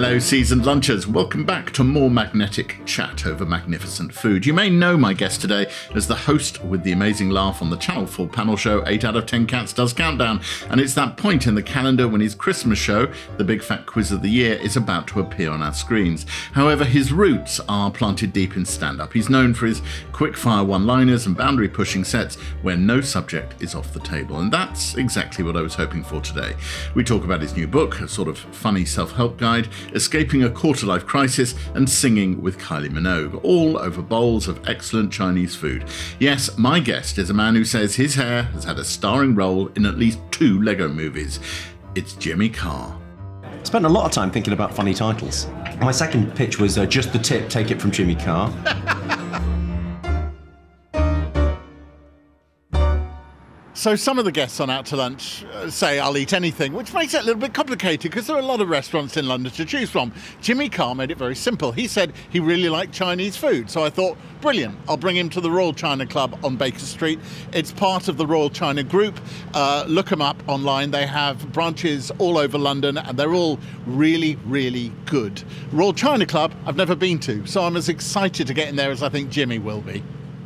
Hello, seasoned lunchers. Welcome back to more magnetic chat over magnificent food. You may know my guest today as the host with the amazing laugh on the Channel 4 panel show 8 out of 10 Cats Does Countdown. And it's that point in the calendar when his Christmas show, The Big Fat Quiz of the Year, is about to appear on our screens. However, his roots are planted deep in stand-up. He's known for his quick-fire one-liners and boundary-pushing sets where no subject is off the table. And that's exactly what I was hoping for today. We talk about his new book, a sort of funny self-help guide, escaping a quarter-life crisis, and singing with Kylie Minogue, all over bowls of excellent Chinese food. Yes, my guest is a man who says his hair has had a starring role in at least 2 Lego movies. It's Jimmy Carr. Spent a lot of time thinking about funny titles. My second pitch was Just the Tip, Take It from Jimmy Carr. So some of the guests on Out to Lunch say I'll eat anything, which makes it a little bit complicated because there are a lot of restaurants in London to choose from. Jimmy Carr made it very simple. He said he really liked Chinese food. So I thought, brilliant, I'll bring him to the Royal China Club on Baker Street. It's part of the Royal China Group. Look them up online. They have branches all over London and they're all really, really good. Royal China Club, I've never been to, so I'm as excited to get in there as I think Jimmy will be.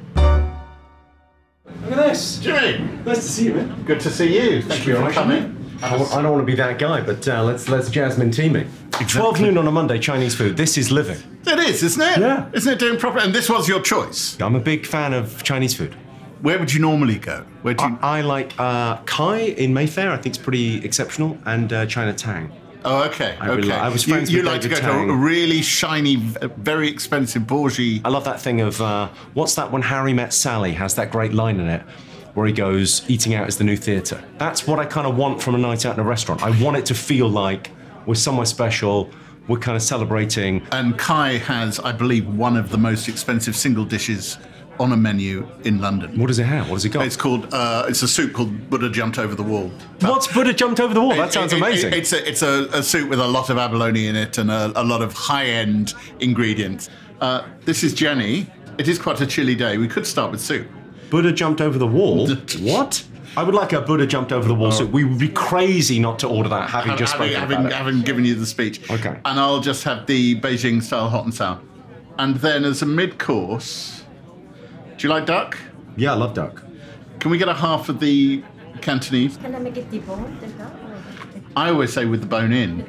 Look at this. Jimmy! Nice to see you, man. Good to see you. Thank you for coming. I don't want to be that guy, but let's Jasmine team me. Exactly. 12 noon on a Monday, Chinese food. This is living. It is, isn't it? Yeah. Isn't it doing proper? And this was your choice. I'm a big fan of Chinese food. Where would you normally go? Where do you... I like Kai in Mayfair. I think it's pretty exceptional, and Chinatown. Oh, okay. I was friends you with like David to go Tang. to a really shiny, very expensive Bourgie. I love that thing of what's that when Harry Met Sally has that great line in it where he goes, eating out is the new theatre. That's what I kind of want from a night out in a restaurant. I want it to feel like we're somewhere special, we're kind of celebrating. And Kai has, I believe, one of the most expensive single dishes on a menu in London. What does it have? What does it got? It's called, it's a soup called Buddha Jumped Over the Wall. What's Buddha Jumped Over the Wall? That sounds amazing. It's a soup with a lot of abalone in it and a lot of high-end ingredients. This is Jenny. It is quite a chilly day. We could start with soup. Buddha Jumped Over the Wall? What? I would like a Buddha Jumped Over the Wall soup. We would be crazy not to order that, having given you the speech. Okay. And I'll just have the Beijing style hot and sour. And then as a mid-course, do you like duck? Yeah, I love duck. Can we get a half of the Cantonese? Can I make it deboned? I always say with the bone in.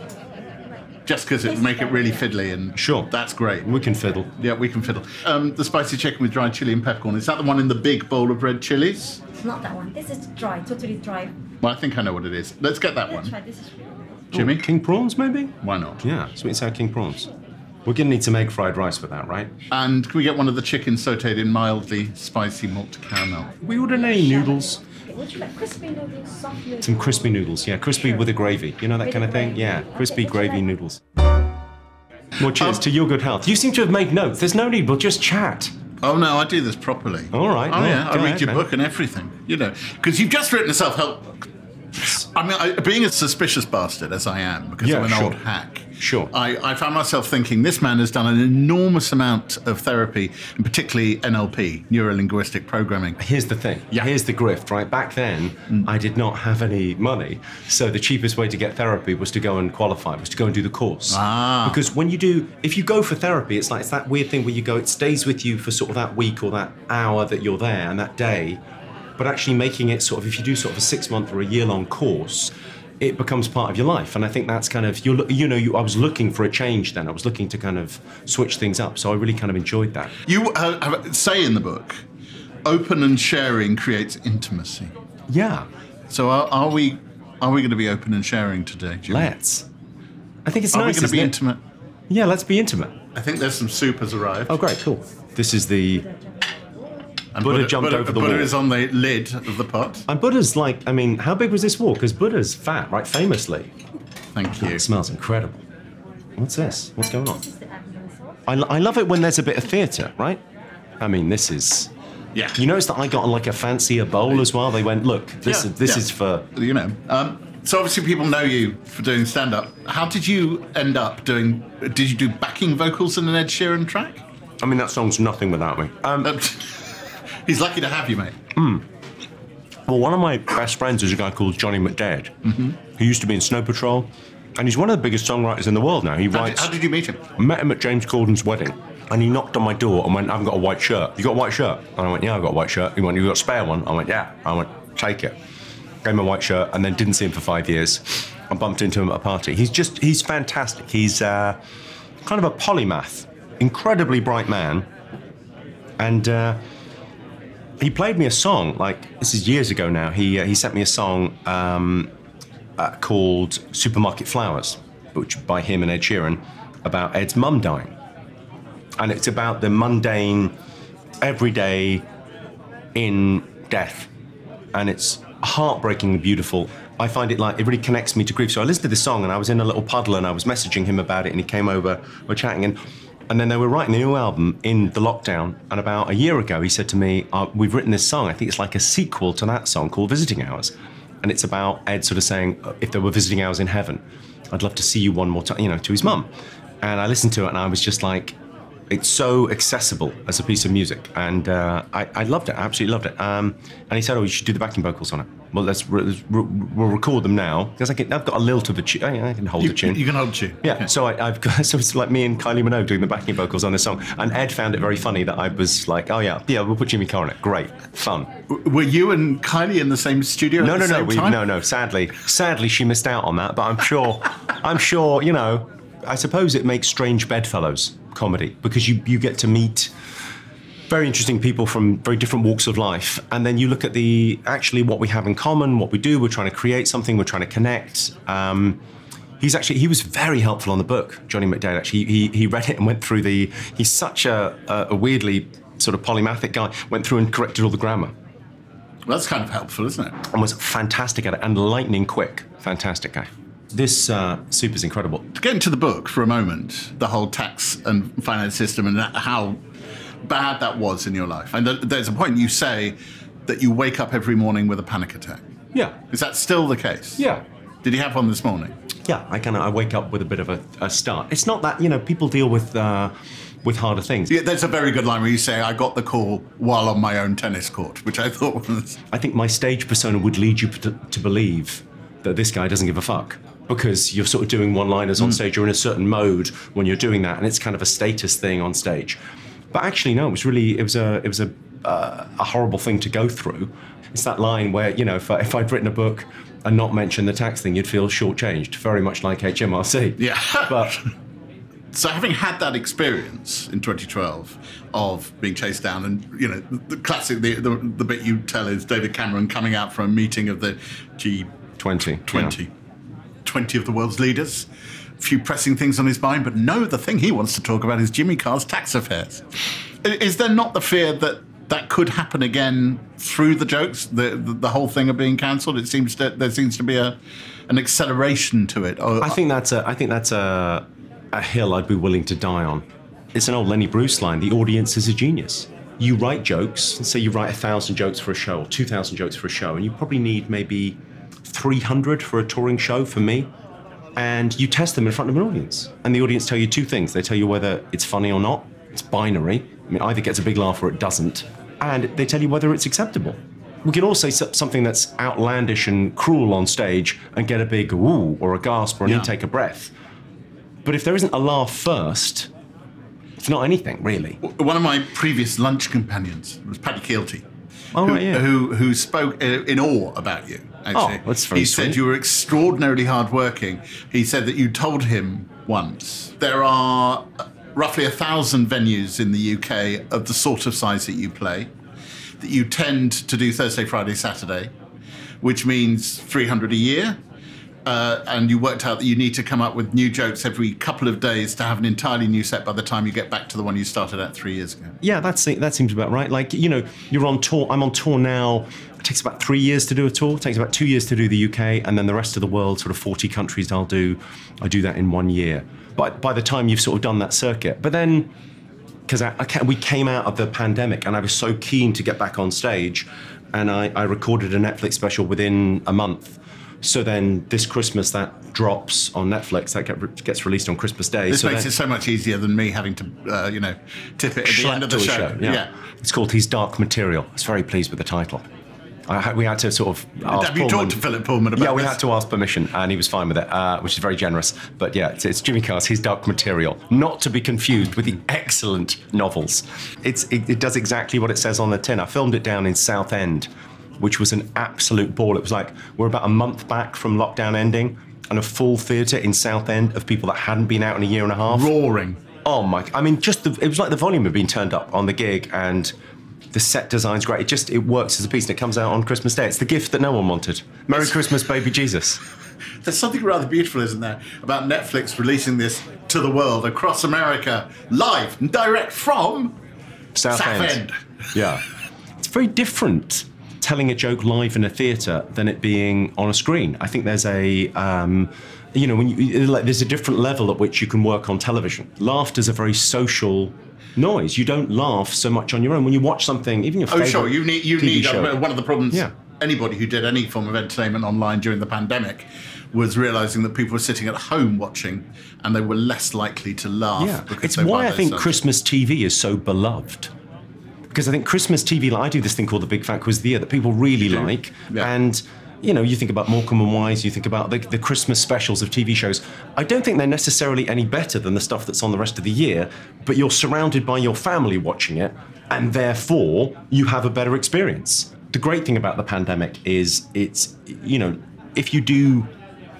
Just because it would make it really fiddly and Sure. That's great. We can fiddle. Yeah, we can fiddle. The spicy chicken with dried chili and peppercorn, is that the one in the big bowl of red chilies? It's not that one. This is dry, totally dry. Well, I think I know what it is. Let's get that Let's try. one. This is really nice. Jimmy? King prawns, maybe? Why not? Yeah, sweet and sour king prawns. We're going to need some egg fried rice with that, right? And can we get one of the chicken sautéed in mildly spicy malted caramel? We ordered any noodles? Okay, would you like crispy noodles, soft noodles? Some crispy noodles, yeah. Crispy with a gravy. You know that kind of thing? Yeah, crispy Okay, gravy would you like- noodles. Well, cheers to your good health. You seem to have made notes. There's no need, we'll just chat. Oh, no, I do this properly. All right. Oh, well, yeah, I go read ahead, your man. book and everything, you know. Because you've just written a self-help book. I mean, being a suspicious bastard, as I am, because Yeah, I'm an sure. old hack, Sure. I found myself thinking this man has done an enormous amount of therapy, and particularly NLP, neuro-linguistic programming. Here's the thing. Yeah. Here's the grift, right? Back then, I did not have any money. So the cheapest way to get therapy was to go and qualify, was to go and do the course. Ah. Because if you go for therapy, it's that weird thing where you go, it stays with you for sort of that week or that hour that you're there and that day. But actually making it sort of, if you do sort of a 6-month or a year-long course, it becomes part of your life. And I think that's kind of, I was looking for a change then. I was looking to kind of switch things up. So I really kind of enjoyed that. You say in the book, open and sharing creates intimacy. Yeah, So are we going to be open and sharing today, Jimmy? let's. I think it's Are we nice, going to be isn't it? intimate? Yeah, let's be intimate. I think there's some soup has arrived. Oh, great, cool. This is the... And Buddha jumped over the Buddha wall. is on the lid of the pot. And Buddha's how big was this wall? Because Buddha's fat, right, famously. Thank you. It smells incredible. What's this? What's going on? This is the abdomen sauce. I love it when there's a bit of theatre, right? I mean, this is... Yeah. You notice that I got like a fancier bowl as well? They went, look, this is for... You know. So obviously people know you for doing stand-up. How did you end up doing... Did you do backing vocals in an Ed Sheeran track? I mean, that song's nothing without me. He's lucky to have you, mate. Well, one of my best friends is a guy called Johnny McDead, who used to be in Snow Patrol. And he's one of the biggest songwriters in the world now. He How writes. did you meet him? I met him at James Corden's wedding, and he knocked on my door and went, "I haven't got a white shirt. You got a white shirt?" And I went, "Yeah, I've got a white shirt." He went, "You got a spare one?" I went, "Yeah." I went, "Take it." Gave him a white shirt, and then didn't see him for 5 years. I bumped into him at a party. He's fantastic. He's kind of a polymath, incredibly bright man, and he played me a song. Like, this is years ago now. He sent me a song called "Supermarket Flowers," which by him and Ed Sheeran, about Ed's mum dying. And it's about the mundane, everyday in death. And it's heartbreakingly beautiful. I find it like, it really connects me to grief. So I listened to this song and I was in a little puddle and I was messaging him about it and he came over, we're chatting, and then they were writing a new album in the lockdown. And about a year ago, he said to me, we've written this song. I think it's like a sequel to that song called Visiting Hours. And it's about Ed sort of saying, if there were visiting hours in heaven, I'd love to see you one more time, to his mum. And I listened to it and I was just like, it's so accessible as a piece of music. And I loved it, I absolutely loved it. And he said, you should do the backing vocals on it. Well, we'll record them now. Because I've got a lilt of a tune. I can hold the tune. You can hold the tune. Yeah, Okay. so so it's like me and Kylie Minogue doing the backing vocals on this song. And Ed found it very funny that I was like, oh yeah, we'll put Jimmy Carr on it. Great, fun. Were you and Kylie in the same studio at the same time? No. Sadly, she missed out on that. But I'm sure, I suppose it makes strange bedfellows comedy because you get to meet very interesting people from very different walks of life, and then you look at what we have in common, what we do. We're trying to create something. We're trying to connect. He was very helpful on the book, Johnny McDaid. Actually, he read it and went through he's such a weirdly sort of polymathic guy. Went through and corrected all the grammar. Well, that's kind of helpful, isn't it? And was fantastic at it and lightning quick. Fantastic guy. This soup is incredible. To get into the book for a moment, the whole tax and finance system and how bad that was in your life. And there's a point you say that you wake up every morning with a panic attack. Yeah. Is that still the case? Yeah. Did you have one this morning? Yeah, I wake up with a bit of a start. It's not that, people deal with harder things. Yeah, there's a very good line where you say, I got the call while on my own tennis court, which I thought was... I think my stage persona would lead you to believe that this guy doesn't give a fuck. Because you're sort of doing one-liners on stage, you're in a certain mode when you're doing that, and it's kind of a status thing on stage. But actually, no, it was a horrible thing to go through. It's that line where, if I'd written a book and not mentioned the tax thing, you'd feel shortchanged, very much like HMRC. Yeah. But so having had that experience in 2012 of being chased down, and the classic, the bit you tell is David Cameron coming out from a meeting of the G20. Yeah. 20 of the world's leaders, a few pressing things on his mind, but no, the thing he wants to talk about is Jimmy Carr's tax affairs. Is there not the fear that could happen again through the jokes, the whole thing of being cancelled? There seems to be an acceleration to it. I think that's a hill I'd be willing to die on. It's an old Lenny Bruce line, the audience is a genius. You write jokes, say you write 1,000 jokes for a show, or 2,000 jokes for a show, and you probably need maybe 300 for a touring show for me, and you test them in front of an audience, and the audience tell you two things. They tell you whether it's funny or not. It's binary. I mean, either gets a big laugh or it doesn't, and they tell you whether it's acceptable. We can all say something that's outlandish and cruel on stage and get a big ooh or a gasp or an intake of breath, but if there isn't a laugh first, it's not anything really. One of my previous lunch companions was Paddy Keelty, Right, who spoke in awe about you. Actually, that's very he said sweet. you were extraordinarily hardworking. He said that you told him once there are roughly 1,000 venues in the UK of the sort of size that you play, that you tend to do Thursday, Friday, Saturday, which means 300 a year. And you worked out that you need to come up with new jokes every couple of days to have an entirely new set by the time you get back to the one you started at 3 years ago. Yeah, that seems about right. Like, you're on tour. I'm on tour now. It takes about 3 years to do a tour. It takes about 2 years to do the UK, and then the rest of the world, sort of 40 countries. I do that in 1 year. But by the time you've sort of done that circuit, but then because we came out of the pandemic, and I was so keen to get back on stage, and I recorded a Netflix special within a month. So then this Christmas that drops on Netflix, that gets released on Christmas Day. This makes it so much easier than me having to, tip it at the end of the show. Yeah. It's called His Dark Material. I was very pleased with the title. We had to sort of ask Have you Pullman. talked to Philip Pullman about Yeah, we this? had to ask permission, and he was fine with it, which is very generous. But yeah, it's Jimmy Carr's His Dark Material, not to be confused with the excellent novels. It does exactly what it says on the tin. I filmed it down in Southend, which was an absolute ball. It was like we're about a month back from lockdown ending, and a full theatre in Southend of people that hadn't been out in a year and a half. Roaring. Oh my! I mean, it was like the volume had been turned up on the gig, and the set design's great. It works as a piece, and it comes out on Christmas Day. It's the gift that no one wanted. Merry Christmas, baby Jesus. There's something rather beautiful, isn't there, about Netflix releasing this to the world across America, live and direct from Southend. Yeah, it's very different telling a joke live in a theatre than it being on a screen. I think there's a there's a different level at which you can work on television. Laughter's a very social noise. You don't laugh so much on your own when you watch something, even your favourite sure. You need TV show. one of the problems. Yeah. Anybody who did any form of entertainment online during the pandemic was realizing that people were sitting at home watching, and they were less likely to laugh. Yeah, because it's they were why by I think themselves. Christmas TV is so beloved. Because I think Christmas TV, like I do this thing called the Big Fat Quiz of the Year that people really like, Yeah. and you think about Morecambe and Wise, you think about the Christmas specials of TV shows. I don't think they're necessarily any better than the stuff that's on the rest of the year, but you're surrounded by your family watching it, and therefore you have a better experience. The great thing about the pandemic is if you do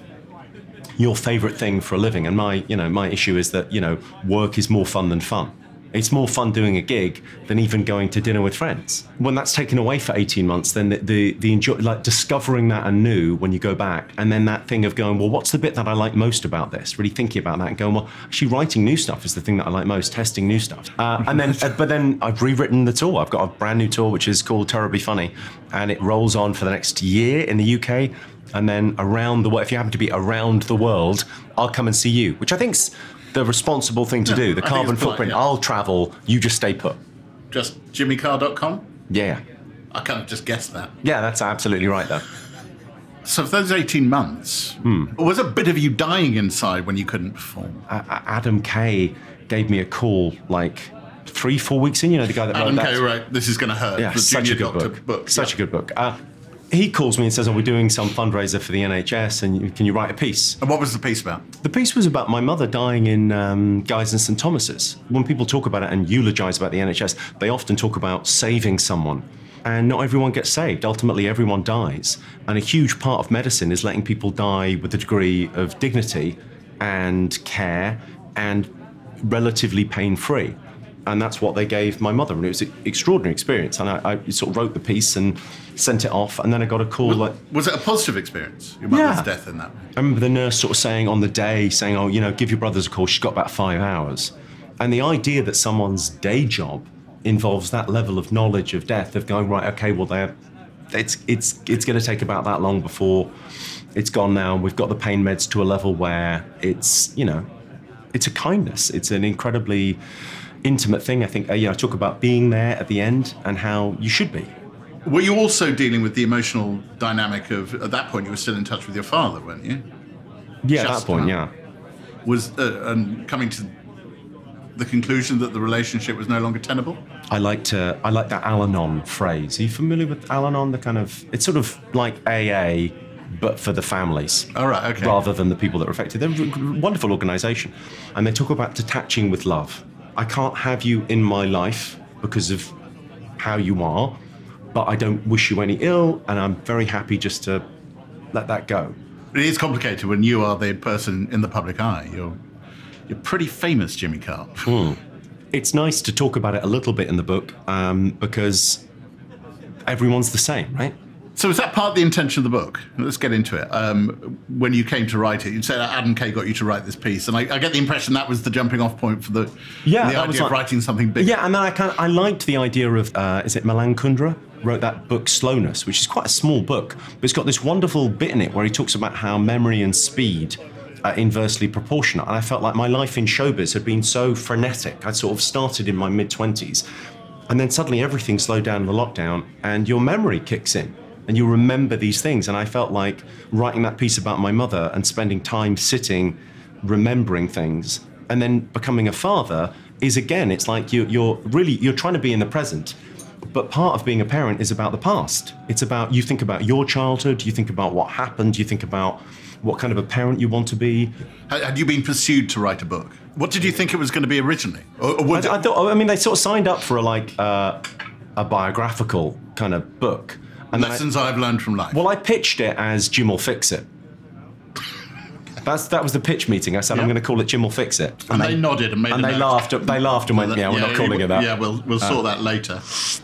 your favorite thing for a living, and my issue is that work is more fun than fun. It's more fun doing a gig than even going to dinner with friends. When that's taken away for 18 months, then the enjoy, like discovering that anew when you go back, and then that thing of going, well, what's the bit that I like most about this? Really thinking about that and going, well, actually writing new stuff is the thing that I like most, testing new stuff. But then I've rewritten the tour. I've got a brand new tour, which is called Terribly Funny, and it rolls on for the next year in the UK. And then around the world, if you happen to be around the world, I'll come and see you, which I think's the responsible thing to do. The I think carbon it's polite, footprint. yeah. I'll travel, you just stay put. Just jimmycarr.com? Yeah. I kind of just guessed that. Yeah, that's absolutely right, though. So for those 18 months, was a bit of you dying inside when you couldn't perform? Adam Kay gave me a call like 3-4 weeks in, the guy that Adam wrote that. Kay, right, This Is Gonna Hurt, Yeah, the such Junior a good Doctor book. Such a good book. He calls me and says, we're doing some fundraiser for the NHS, and can you write a piece? And what was the piece about? The piece was about my mother dying in Guy's and St Thomas's. When people talk about it and eulogise about the NHS, they often talk about saving someone. And not everyone gets saved. Ultimately, everyone dies. And a huge part of medicine is letting people die with a degree of dignity and care and relatively pain-free. And that's what they gave my mother. And it was an extraordinary experience. And I sort of wrote the piece and sent it off. And then I got a call Was it a positive experience, your mother's death in that way? I remember the nurse sort of saying on the day, give your brothers a call. She's got about 5 hours. And the idea that someone's day job involves that level of knowledge of death, of going, right, okay, well, it's going to take about that long before it's gone now. We've got the pain meds to a level where it's a kindness. It's an incredibly intimate thing. I think, I talk about being there at the end and how you should be. Were you also dealing with the emotional dynamic of, at that point, you were still in touch with your father, weren't you? Yeah, at Just that point, about. yeah. Was and coming to the conclusion that the relationship was no longer tenable? I like that Al-Anon phrase. Are you familiar with Al-Anon? It's sort of like AA, but for the families. All right, okay. Rather than the people that are affected. They're a wonderful organisation. And they talk about detaching with love. I can't have you in my life because of how you are, but I don't wish you any ill, and I'm very happy just to let that go. It is complicated when you are the person in the public eye. You're pretty famous, Jimmy Carr. It's nice to talk about it a little bit in the book because everyone's the same, right? So is that part of the intention of the book? Let's get into it. When you came to write it, you said Adam Kay got you to write this piece, and I get the impression that was the jumping off point for the idea of writing something big. Yeah, and then I liked the idea of, is it Milan Kundera? Wrote that book Slowness, which is quite a small book, but it's got this wonderful bit in it where he talks about how memory and speed are inversely proportionate. And I felt like my life in showbiz had been so frenetic. I'd sort of started in my mid-20s, and then suddenly everything slowed down in the lockdown, and your memory kicks in. And you remember these things. And I felt like writing that piece about my mother and spending time sitting, remembering things, and then becoming a father is, again, it's like you're trying to be in the present, But part of being a parent is about the past. It's about, you think about your childhood, you think about what happened, you think about what kind of a parent you want to be. Had you been pursued to write a book? What did you think it was going to be originally? I mean, they sort of signed up for a biographical kind of book. And Lessons I've learned from life. Well, I pitched it as Jim will fix it. That was the pitch meeting. I said, I'm going to call it Jim will fix it. And they nodded and made and a they note. laughed. They laughed and went, yeah, we're not calling it that. Yeah, we'll sort that later.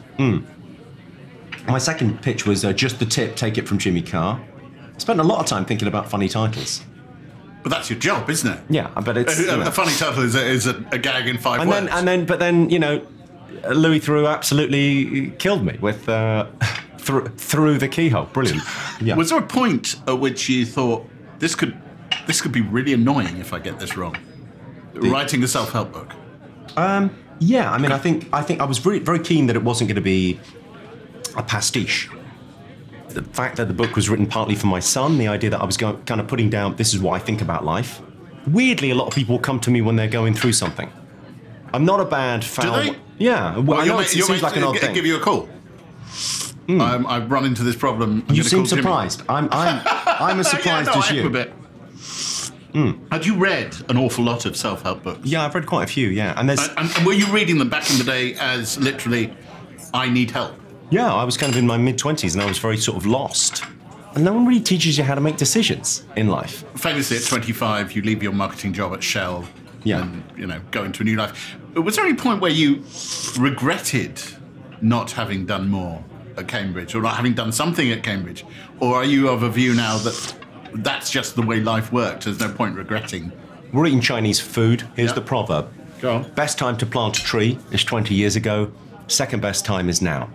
My second pitch was just the tip, take it from Jimmy Carr. Spent a lot of time thinking about funny titles. But that's your job, isn't it? Yeah, but it's... A funny title is a gag in 5 words. But then, Louis Theroux absolutely killed me with through the keyhole. Brilliant. Yeah. Was there a point at which you thought, this could be really annoying if I get this wrong? Writing a self-help book. Yeah, I mean, I think I was very, very keen that it wasn't going to be a pastiche. The fact that the book was written partly for my son, the idea that I was kind of putting down, this is what I think about life. Weirdly, a lot of people come to me when they're going through something. I'm not a bad foul. Do they? Yeah. Well, I know it seems like an odd thing. Give you a call. I've run into this problem. You seem surprised. I'm as surprised as you. A bit. Had you read an awful lot of self-help books? Yeah, I've read quite a few. Yeah, and were you reading them back in the day as literally, I need help? Yeah, I was kind of in my mid-20s and I was very sort of lost. And no one really teaches you how to make decisions in life. Famously, at 25, you leave your marketing job at Shell. Yeah. And go into a new life. Was there any point where you regretted not having done more at Cambridge or not having done something at Cambridge? Or are you of a view now that that's just the way life worked? There's no point regretting. We're eating Chinese food. Here's the proverb. Go on. Best time to plant a tree is 20 years ago. Second best time is now.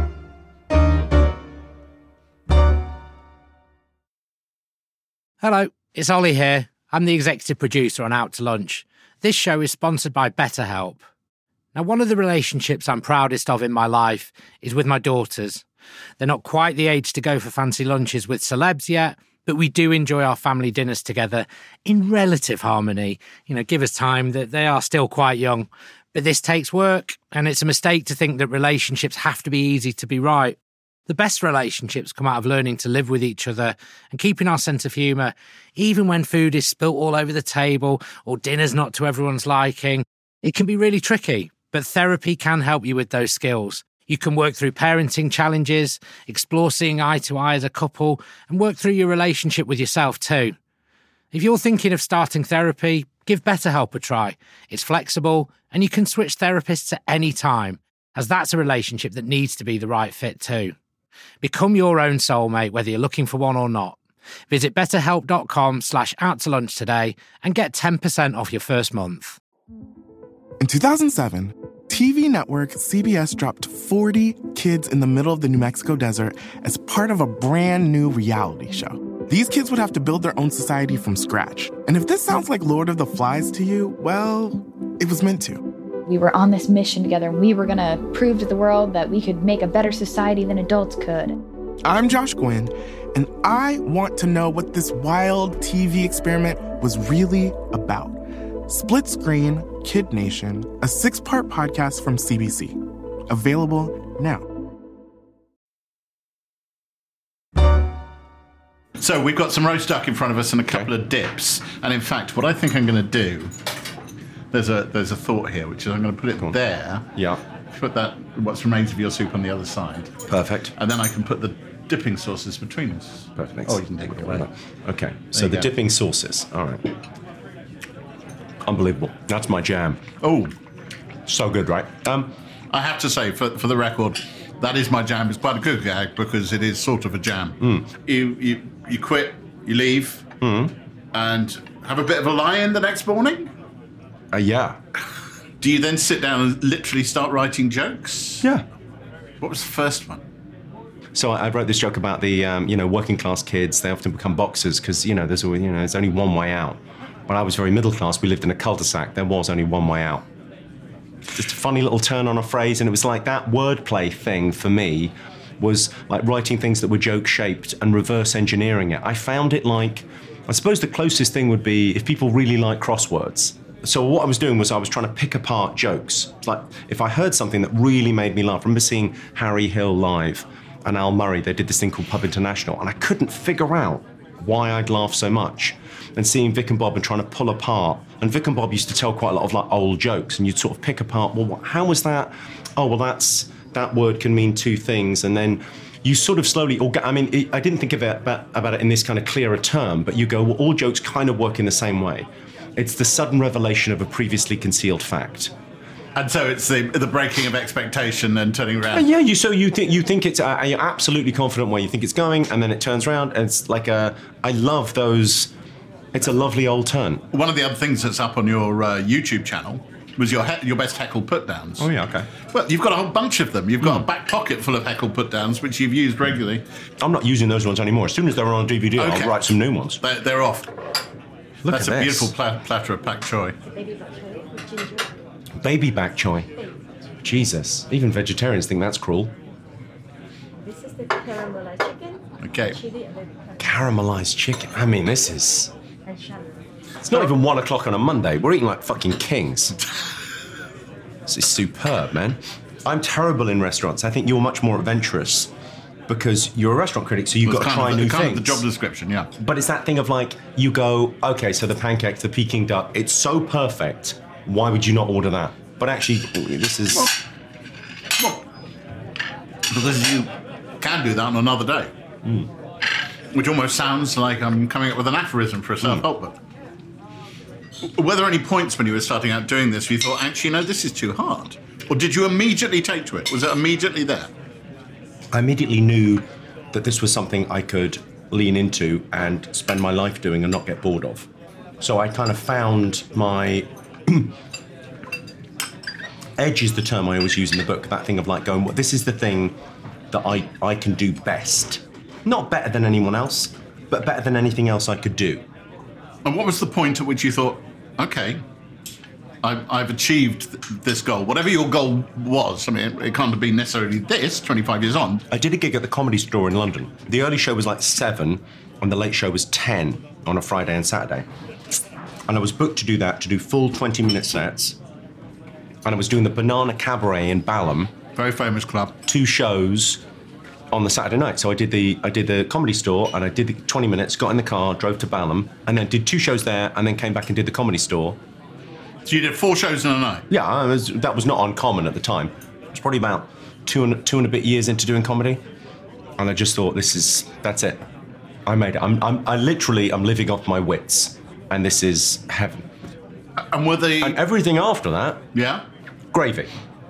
Hello, it's Ollie here. I'm the executive producer on Out to Lunch. This show is sponsored by BetterHelp. Now, one of the relationships I'm proudest of in my life is with my daughters. They're not quite the age to go for fancy lunches with celebs yet, but we do enjoy our family dinners together in relative harmony. Give us time that they are still quite young. But this takes work, and it's a mistake to think that relationships have to be easy to be right. The best relationships come out of learning to live with each other and keeping our sense of humour, even when food is spilt all over the table or dinner's not to everyone's liking. It can be really tricky, but therapy can help you with those skills. You can work through parenting challenges, explore seeing eye to eye as a couple, and work through your relationship with yourself too. If you're thinking of starting therapy, give BetterHelp a try. It's flexible, and you can switch therapists at any time, as that's a relationship that needs to be the right fit too. Become your own soulmate, whether you're looking for one or not. Visit betterhelp.com/outtolunch today and get 10% off your first month. In 2007, TV network CBS dropped 40 kids in the middle of the New Mexico desert as part of a brand new reality show. These kids would have to build their own society from scratch. And if this sounds like Lord of the Flies to you, well, it was meant to. We were on this mission together, and we were going to prove to the world that we could make a better society than adults could. I'm Josh Gwynn, and I want to know what this wild TV experiment was really about. Split Screen Kid Nation, a 6-part podcast from CBC. Available now. So we've got some roast duck in front of us and a couple of dips. And in fact, what I think I'm going to do... There's a thought here, which is I'm going to put it there. Yeah. Put that, what remains of your soup on the other side. Perfect. And then I can put the dipping sauces between us. Perfect. Oh, you can take it away. Okay, so the dipping sauces. All right. Unbelievable. That's my jam. Oh. So good, right? I have to say, for the record, that is my jam. It's quite a good gag because it is sort of a jam. You quit, you leave, and have a bit of a lie-in the next morning? Yeah. Do you then sit down and literally start writing jokes? Yeah. What was the first one? So I wrote this joke about the, working class kids. They often become boxers because, there's only one way out. When I was very middle class, we lived in a cul-de-sac. There was only one way out. Just a funny little turn on a phrase, and it was like that wordplay thing for me was like writing things that were joke-shaped and reverse engineering it. I found it like, I suppose the closest thing would be if people really like crosswords. So what I was doing was I was trying to pick apart jokes. It's like if I heard something that really made me laugh. I remember seeing Harry Hill live and Al Murray, they did this thing called Pub International, and I couldn't figure out why I'd laugh so much. And seeing Vic and Bob and trying to pull apart, and Vic and Bob used to tell quite a lot of like old jokes, and you'd sort of pick apart, well, how was that? Oh, well, that word can mean two things, and then you sort of slowly, I didn't think of it about it in this kind of clearer term, but you go, well, all jokes kind of work in the same way. It's the sudden revelation of a previously concealed fact. And so it's the breaking of expectation and turning around. Yeah, you think it's you're absolutely confident where you think it's going, and then it turns around, and it's like I love those. It's a lovely old turn. One of the other things that's up on your YouTube channel was your best heckle put-downs. Oh yeah, okay. Well, you've got a whole bunch of them. You've got a back pocket full of heckle put-downs, which you've used regularly. I'm not using those ones anymore. As soon as they're on DVD, Okay. I'll write some new ones. They're off. Look That's at a this. beautiful platter of pak choy. Baby bok choy with ginger. Baby back choy. Jesus, even vegetarians think that's cruel. This is the caramelized chicken. Okay. Chili and baby pepper Caramelized chicken. I mean, this is. and shallot. It's not even 1 o'clock on a Monday. We're eating like fucking kings. This is superb, man. I'm terrible in restaurants. I think you're much more adventurous because you're a restaurant critic, so you've got to try new kind things. of the job description, yeah. But it's that thing of like, you go, okay, so the pancakes, the Peking duck, it's so perfect. Why would you not order that? But actually, this is. Well, because you can do that on another day. Which almost sounds like I'm coming up with an aphorism for a self-help book. Were there any points when you were starting out doing this where you thought, actually, no, this is too hard? Or did you immediately take to it? Was it immediately there? I immediately knew that this was something I could lean into and spend my life doing and not get bored of. So I kind of found my edge is the term I always use in the book, that thing of like going, well, this is the thing that I can do best. Not better than anyone else, but better than anything else I could do. And what was the point at which you thought, okay, I've achieved this goal, whatever your goal was? I mean, it can't have been necessarily this 25 years on. I did a gig at the Comedy Store in London. The early show was like 7 and the late show was 10 on a Friday and Saturday. And I was booked to do that, to do full 20-minute sets. And I was doing the Banana Cabaret in Balham. Very famous club. 2 shows on the Saturday night. So I did the Comedy Store and I did the 20 minutes, got in the car, drove to Balham, and then did 2 shows there and then came back and did the Comedy Store. So you did 4 shows in a night? Yeah, that was not uncommon at the time. It was probably about two and a bit years into doing comedy. And I just thought, that's it. I made it. I'm living off my wits. And this is heaven. And were they... And everything after that, Yeah? gravy.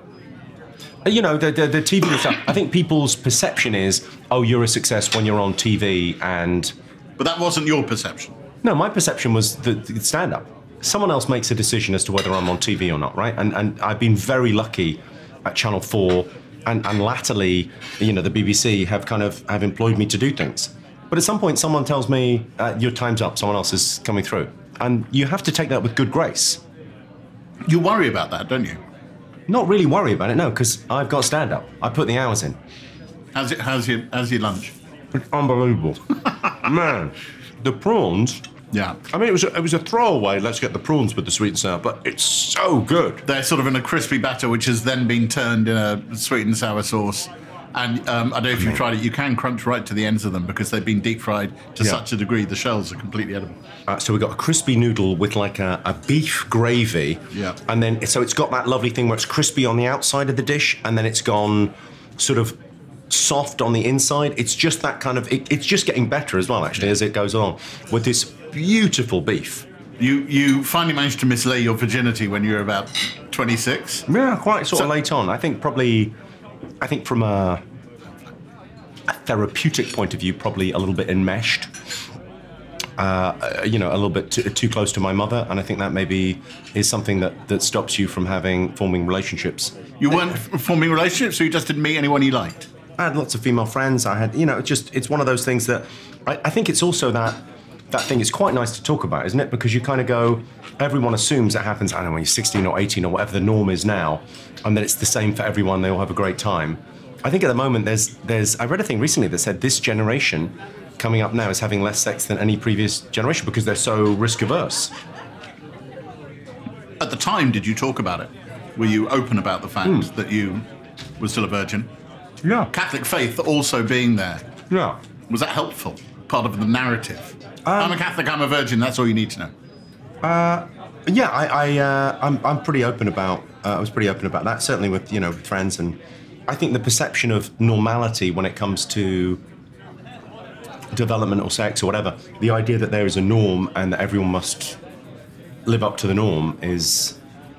You know, the TV stuff, I think people's perception is, oh, you're a success when you're on TV and... But that wasn't your perception. No, my perception was the stand-up. Someone else makes a decision as to whether I'm on TV or not, right? And I've been very lucky at Channel 4 and latterly, you know, the BBC have employed me to do things. But at some point, someone tells me, your time's up, someone else is coming through. And you have to take that with good grace. You worry about that, don't you? Not really worry about it, no, because I've got stand-up. I put the hours in. How's your lunch? It's unbelievable. Man, the prawns... Yeah. I mean, it was a throwaway, let's get the prawns with the sweet and sour, but it's so good. They're sort of in a crispy batter, which has then been turned in a sweet and sour sauce. And I don't know if you've tried it, you can crunch right to the ends of them because they've been deep fried to such a degree, the shells are completely edible. So we've got a crispy noodle with like a beef gravy. Yeah. And then, so it's got that lovely thing where it's crispy on the outside of the dish and then it's gone sort of soft on the inside. It's just that kind of, it's just getting better as well, actually, as it goes along with this beautiful beef. You finally managed to mislay your virginity when you were about 26? Yeah, quite sort of late on. I think from a therapeutic point of view, probably a little bit enmeshed. You know, a little bit too close to my mother, and I think that maybe is something that stops you from forming relationships. You weren't forming relationships, so you just didn't meet anyone you liked? I had lots of female friends. I had, you know, it's one of those things that I think it's also that thing is quite nice to talk about, isn't it? Because you kind of go, everyone assumes it happens, I don't know, when you're 16 or 18 or whatever the norm is now, and that it's the same for everyone, they all have a great time. I think at the moment I read a thing recently that said this generation coming up now is having less sex than any previous generation because they're so risk averse. At the time, did you talk about it? Were you open about the fact that you were still a virgin? Yeah. Catholic faith also being there, Yeah. was that helpful? Part of the narrative? I'm a Catholic, I'm a virgin, that's all you need to know. Yeah, I'm pretty open about. I was pretty open about that. Certainly with with friends, and I think the perception of normality when it comes to development or sex or whatever, the idea that there is a norm and that everyone must live up to the norm it's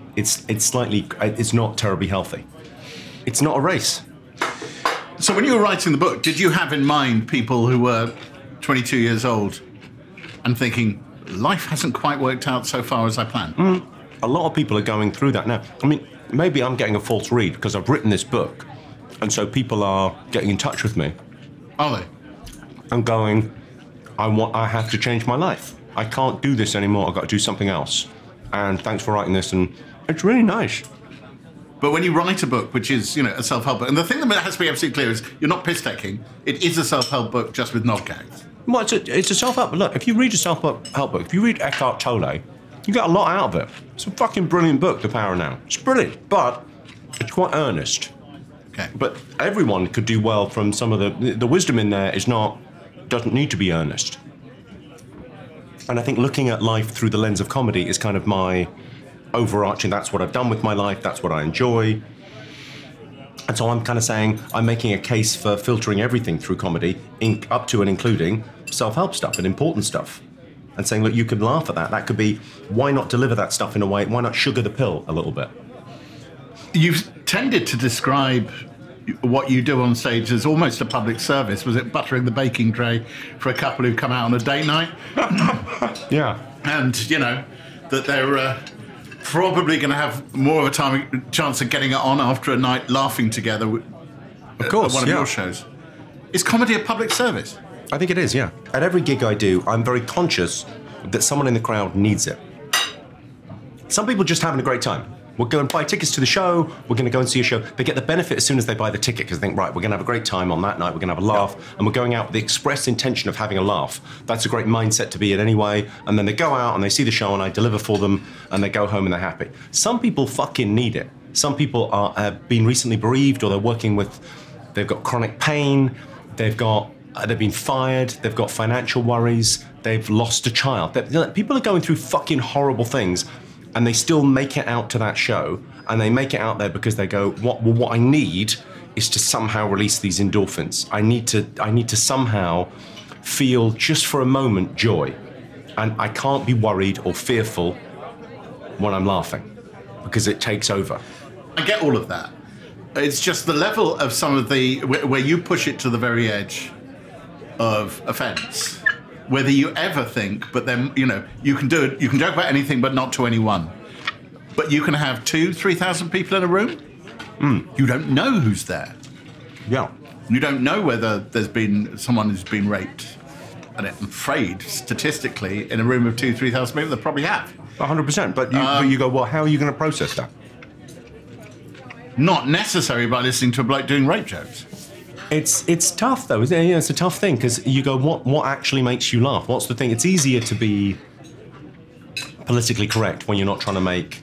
not terribly healthy. It's not a race. So when you were writing the book, did you have in mind people who were 22 years old and thinking, life hasn't quite worked out so far as I planned? A lot of people are going through that now. I mean, maybe I'm getting a false read because I've written this book, and so people are getting in touch with me Are they? and going, I have to change my life. I can't do this anymore. I've got to do something else. And thanks for writing this, and it's really nice. But when you write a book, which is, a self-help book, and the thing that has to be absolutely clear is you're not piss-taking. It is a self-help book just with nod gags. Well, it's a self-help. Look, if you read a self-help book, if you read Eckhart Tolle, you get a lot out of it. It's a fucking brilliant book, The Power of Now. It's brilliant, but it's quite earnest. Okay. But everyone could do well from some of the wisdom in there doesn't need to be earnest. And I think looking at life through the lens of comedy is kind of my overarching, that's what I've done with my life, that's what I enjoy. And so I'm kind of saying I'm making a case for filtering everything through comedy, up to and including self-help stuff and important stuff. And saying, look, you could laugh at that. That could be, why not deliver that stuff in a way, why not sugar the pill a little bit? You've tended to describe what you do on stage as almost a public service. Was it buttering the baking tray for a couple who come out on a date night? Yeah. And, that they're probably going to have more of a chance of getting it on after a night laughing together Of course, at one of your shows. Is comedy a public service? I think it is, yeah. At every gig I do, I'm very conscious that someone in the crowd needs it. Some people just having a great time. We'll go and buy tickets to the show, we're going to go and see a show. They get the benefit as soon as they buy the ticket because they think, right, we're going to have a great time on that night, we're going to have a laugh, and we're going out with the express intention of having a laugh. That's a great mindset to be in anyway. And then they go out and they see the show and I deliver for them and they go home and they're happy. Some people fucking need it. Some people have been recently bereaved or they've got chronic pain, they've been fired, they've got financial worries, they've lost a child. People are going through fucking horrible things. And they still make it out to that show, and they make it out there because they go, what I need is to somehow release these endorphins. I need to somehow feel just for a moment joy, and I can't be worried or fearful when I'm laughing because it takes over. I get all of that. It's just the level of some of where you push it to the very edge of offence. Whether you ever think, but then, you can do it, you can joke about anything, but not to anyone. But you can have 2,000-3,000 people in a room. You don't know who's there. Yeah. You don't know whether there's been someone who's been raped. And I'm afraid, statistically, in a room of 2,000-3,000 people, they probably have. 100%. But you go, well, how are you going to process that? Not necessary by listening to a bloke doing rape jokes. It's tough though, isn't it? It's a tough thing because you go, what actually makes you laugh? What's the thing? It's easier to be politically correct when you're not trying to make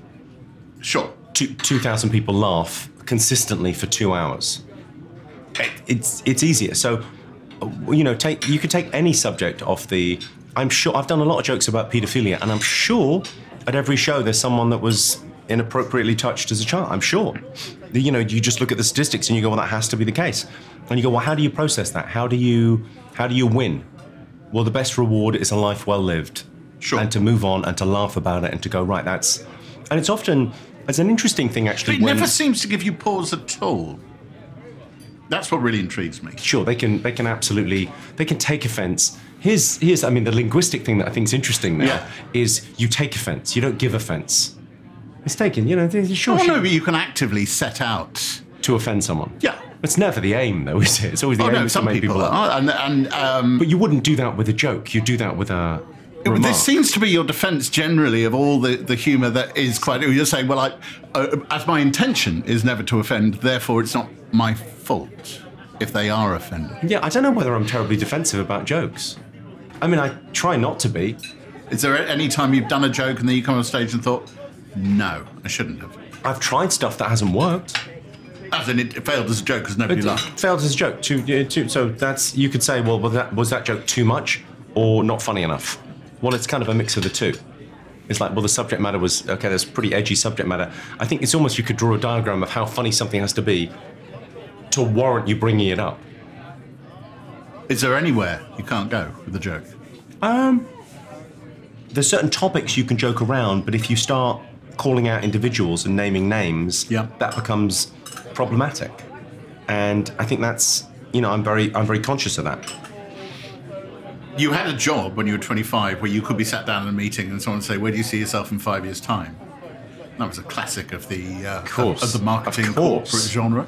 2,000 people laugh consistently for 2 hours. It's easier. So, you could take any subject off the. I'm sure I've done a lot of jokes about paedophilia, and I'm sure at every show there's someone that was inappropriately touched as a child. I'm sure. You just look at the statistics and you go, well, that has to be the case. And you go, well, how do you process that? How do you win? Well, the best reward is a life well lived. Sure. And to move on and to laugh about it and to go, right, and it's often, it's an interesting thing actually. But it never seems to give you pause at all. That's what really intrigues me. Sure, they can absolutely, they can take offense. Here's the linguistic thing that I think is interesting there is you take offense, you don't give offense. It's taken, sure. Oh, no, but you can actively set out to offend someone. Yeah. It's never the aim, though, is it? It's always the aim some to make people are. But you wouldn't do that with a joke. You do that with a remark. This seems to be your defence generally of all the humour that is quite. You're saying, well, as my intention is never to offend, therefore it's not my fault if they are offended. Yeah, I don't know whether I'm terribly defensive about jokes. I mean, I try not to be. Is there any time you've done a joke and then you come on stage and thought, No, I shouldn't have. I've tried stuff that hasn't worked. As in, it failed as a joke because nobody It laughed. failed as a joke. So that's, you could say, well, was that joke too much or not funny enough? Well, it's kind of a mix of the two. It's like, well, the subject matter was, okay, there's pretty edgy subject matter. I think it's almost, you could draw a diagram of how funny something has to be to warrant you bringing it up. Is there anywhere you can't go with the joke? There's certain topics you can joke around, but if you start calling out individuals and naming names, that becomes problematic. And I think that's, I'm very conscious of that. You had a job when you were 25 where you could be sat down in a meeting and someone would say, where do you see yourself in 5 years' time? That was a classic of the of the marketing corporate genre.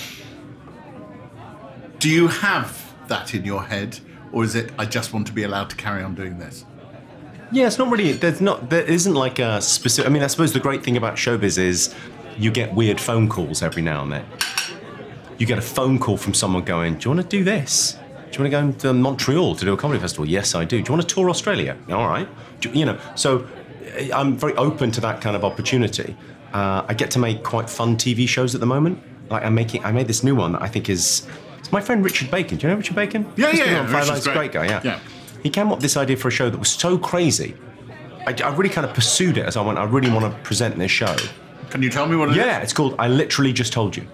Do you have that in your head, or is it, I just want to be allowed to carry on doing this? Yeah, it's not really, there isn't like a specific, I suppose the great thing about showbiz is you get weird phone calls every now and then. You get a phone call from someone going, do you want to do this? Do you want to go to Montreal to do a comedy festival? Yes, I do. Do you want to tour Australia? All right. So I'm very open to that kind of opportunity. I get to make quite fun TV shows at the moment. Like I made this new one that I think it's my friend Richard Bacon. Do you know Richard Bacon? Yeah. Richard's a great guy, yeah. He came up with this idea for a show that was so crazy. I really kind of pursued it as I went, I really want to present this show. Can you tell me what it is? Yeah, it's called I Literally Just Told You.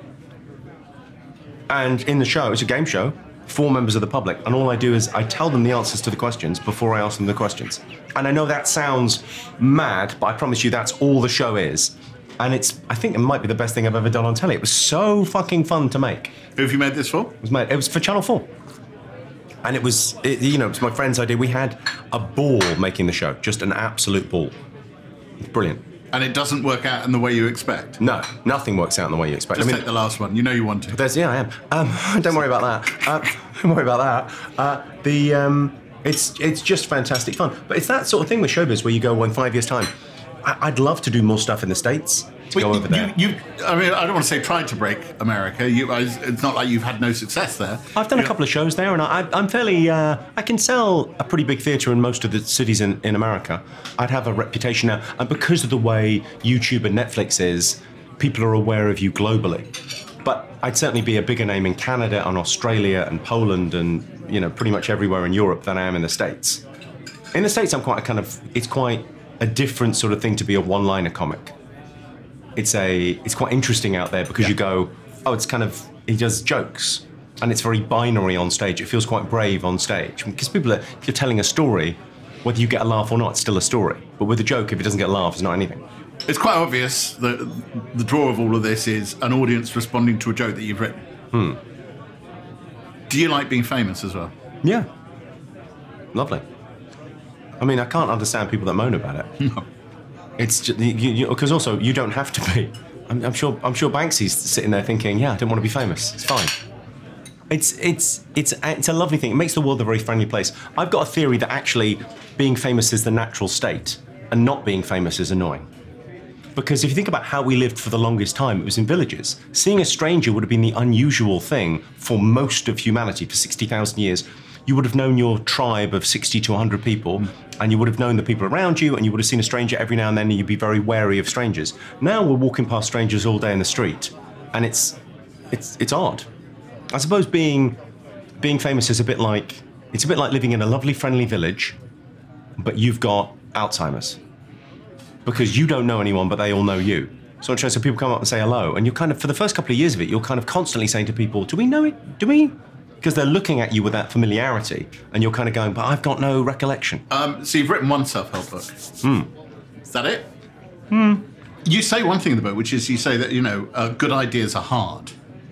And in the show, it's a game show, 4 members of the public, and all I do is I tell them the answers to the questions before I ask them the questions. And I know that sounds mad, but I promise you that's all the show is. And I think it might be the best thing I've ever done on telly. It was so fucking fun to make. Who have you made this for? It was for Channel 4. And it was my friend's idea. We had a ball making the show, just an absolute ball. It's brilliant. And it doesn't work out in the way you expect? No, nothing works out in the way you expect. Just take the last one. You know you want to. I am. Don't worry about that. Don't worry about that. It's just fantastic fun. But it's that sort of thing with showbiz where you go, well, in 5 years' time, I'd love to do more stuff in the States. Go over there. I don't want to say tried to break America. It's not like you've had no success there. I've done a couple of shows there, and I'm fairly. I can sell a pretty big theatre in most of the cities in America. I'd have a reputation now, and because of the way YouTube and Netflix is, people are aware of you globally. But I'd certainly be a bigger name in Canada and Australia and Poland and pretty much everywhere in Europe than I am in the States. In the States, it's quite a different sort of thing to be a one-liner comic. It's quite interesting out there because you go, he does jokes, and it's very binary on stage. It feels quite brave on stage because if you're telling a story, whether you get a laugh or not, it's still a story. But with a joke, if it doesn't get a laugh, it's not anything. It's quite obvious that the draw of all of this is an audience responding to a joke that you've written. Do you like being famous as well? Yeah. Lovely. I can't understand people that moan about it. No. It's just because also you don't have to be. I'm sure Banksy's sitting there thinking, yeah, I don't want to be famous. It's fine. It's a lovely thing. It makes the world a very friendly place. I've got a theory that actually being famous is the natural state, and not being famous is annoying. Because if you think about how we lived for the longest time, it was in villages. Seeing a stranger would have been the unusual thing for most of humanity for 60,000 years. You would have known your tribe of 60 to 100 people, and you would have known the people around you, and you would have seen a stranger every now and then, and you'd be very wary of strangers. Now we're walking past strangers all day in the street, and it's odd. I suppose being famous is a bit like living in a lovely, friendly village, but you've got Alzheimer's. Because you don't know anyone, but they all know you. So people come up and say hello, and you're kind of, for the first couple of years of it, you're kind of constantly saying to people, do we know it? Do we? Because they're looking at you with that familiarity, and you're kind of going, but I've got no recollection. So you've written one self-help book. Is that it? You say one thing in the book, which is you say that, good ideas are hard.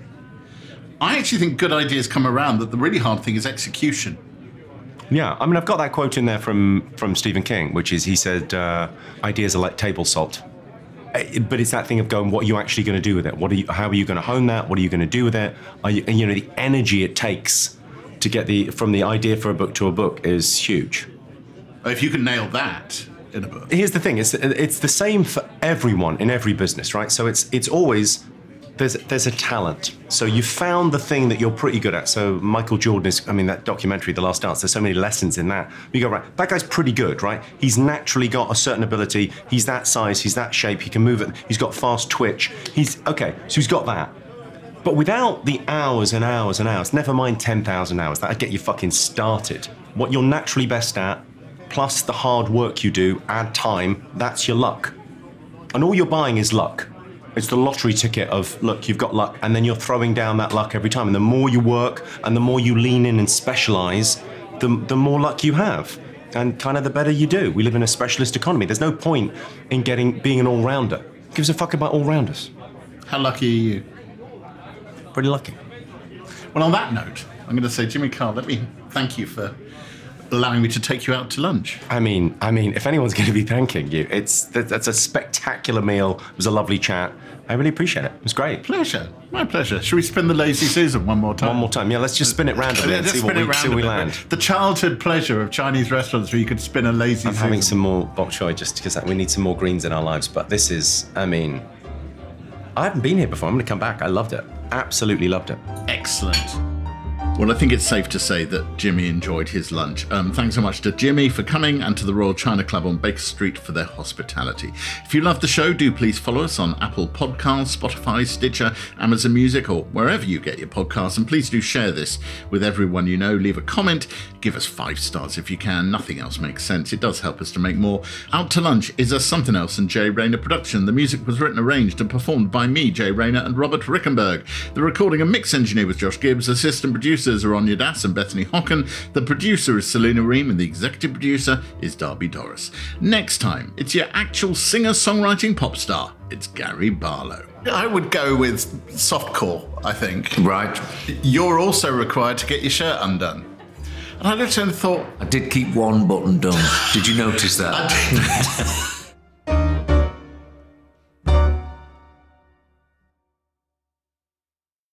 I actually think good ideas come around, that the really hard thing is execution. Yeah, I've got that quote in there from Stephen King, which is, he said, ideas are like table salt. But it's that thing of going, what are you actually going to do with it? How are you going to hone that? What are you going to do with it? The energy it takes to get from the idea for a book to a book is huge. If you can nail that in a book. Here's the thing, it's the same for everyone in every business, right? So it's always, there's a talent. So you found the thing that you're pretty good at. So Michael Jordan is, that documentary, The Last Dance, there's so many lessons in that. You go, right, that guy's pretty good, right? He's naturally got a certain ability. He's that size, he's that shape, he can move it. He's got fast twitch. So he's got that. But without the hours and hours and hours, never mind 10,000 hours, that'd get you fucking started. What you're naturally best at, plus the hard work you do, add time, that's your luck. And all you're buying is luck. It's the lottery ticket of, look, you've got luck, and then you're throwing down that luck every time. And the more you work and the more you lean in and specialize, the more luck you have. And kind of the better you do. We live in a specialist economy. There's no point in being an all-rounder. Who gives a fuck about all-rounders? How lucky are you? Pretty lucky. Well, on that note, I'm going to say, Jimmy Carr, let me thank you for allowing me to take you out to lunch. I mean, if anyone's going to be thanking you, that's a spectacular meal. It was a lovely chat. I really appreciate it. It was great. Pleasure. My pleasure. Should we spin the Lazy Susan one more time? One more time. Yeah, let's just spin it randomly and see what we land. The childhood pleasure of Chinese restaurants where you could spin a Lazy Susan. I'm having some more bok choy just because we need some more greens in our lives. But this is, I haven't been here before. I'm going to come back. I loved it. Absolutely loved it. Excellent. Well, I think it's safe to say that Jimmy enjoyed his lunch. Thanks so much to Jimmy for coming and to the Royal China Club on Baker Street for their hospitality. If you love the show, do please follow us on Apple Podcasts, Spotify, Stitcher, Amazon Music, or wherever you get your podcasts. And please do share this with everyone you know. Leave a comment. Give us 5 stars if you can. Nothing else makes sense. It does help us to make more. Out to Lunch is a Something Else and Jay Rayner production. The music was written, arranged, and performed by me, Jay Rayner, and Robert Rickenberg. The recording and mix engineer was Josh Gibbs. Assistant producers are Anya Das and Bethany Hocken. The producer is Selena Ream, and the executive producer is Darby Doris. Next time, it's your actual singer-songwriting pop star. It's Gary Barlow. I would go with softcore, I think. Right. You're also required to get your shirt undone. And I looked and thought... I did keep one button done. Did you notice that? I did.